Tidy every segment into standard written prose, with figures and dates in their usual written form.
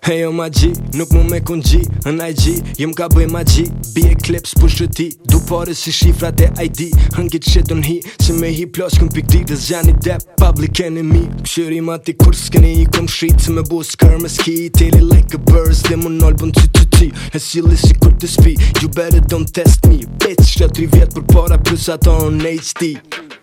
Hejo magji, nuk mu me kongji Në IG, jem ka bëj magji Bie clips për shëti Du pare si shifrat e ID Hën get shit on hi Se me hi plas këm pik dit Dës Johnny Depp, public enemy Këshyri ma ti kur s'keni i kom shrit Se me bo s'kër me ski Teli like a burst Dhe më nalë bën ty E sili si kur të spi You better don't test me Bitch, që 3 vjet për para Plus ato në HD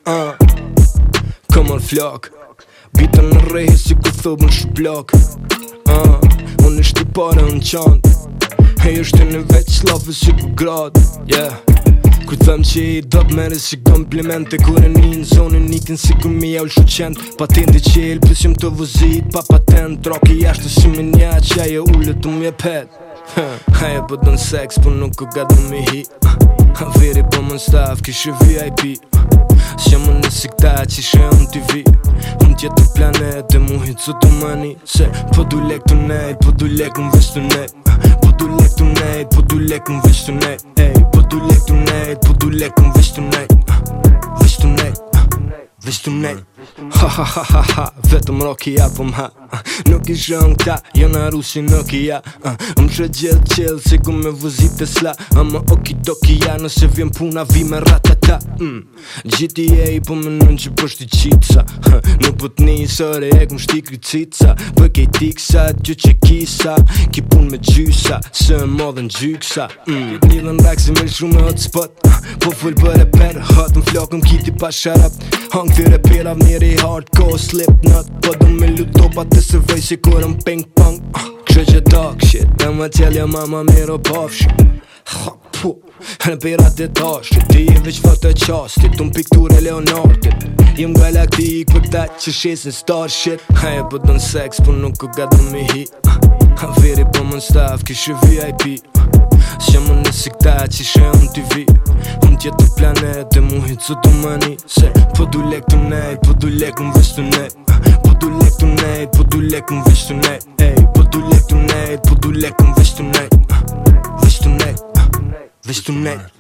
Come on flok Bita në rehi si ku thobën shublok Unë ishtë i pare në qand Hej është në veç slafë si ku grad Kur thëm që i dop mere si komplimente Kur e një në zonë nikin si kur mi ja u lëshu qend Patenti qel plus jem të vozit pa patent Roki jashtë si me nja që aje ullët u mje pet Haje po dën seks po nuk u gadu me hi Veri po më në staf kishe VIP S'jam në si këta që ishe në TV Unë tjetër planet e mu hitë sot të mani Se po du lek të nejt, po du lek në vesh të nejt Po du lek të nejt, po du lek në vesh të nejt Po du lek të nejt, po du lek në vesh të nejt Vesh të nejt, vesh të nejt Ha ha ha ha ha, vetëm Rokia po m'ha Nuk ishe në këta, jo në rusi nuk i ja Më shë gjithë qelë, se ku me vëzit e sla Ama okidoki ja, nëse vjen puna vi me ratata GTA po më nën që pështi qitsa Nuk po t'ni sëre e kum shti krycica Për kej tiksa, t'jo që kisa Ki pun me gjysa, së më dhe në gjyksa Një dhe në rak si me lëshru me hotspot Po full për e per, hot në flokëm kiti pa sharap Hang të reperav njeri hardcore Slipknot Po do me lutopat të se vej si kurëm ping pong Kështë që dog shit Dhe më tjelja mama miro pofshit Në pirat e tashit Ti e veç fat e qastit Unë piktur e Leonardit Jem galaktik për ta që shesin star shit Haje po dën seks po nuk u gadu me hi Veri po më në staf kishe VIP S'jam në si këta që ishe në TV Unë tjetër planet e mu hitë sot të mani Se po du lek të nejt, po du lek në vesh të nejt Po du lek të nejt, po du lek në vesh të nejt Po du lek të nejt, po du lek në vesh të nejt Vesh të nejt, vesh të nejt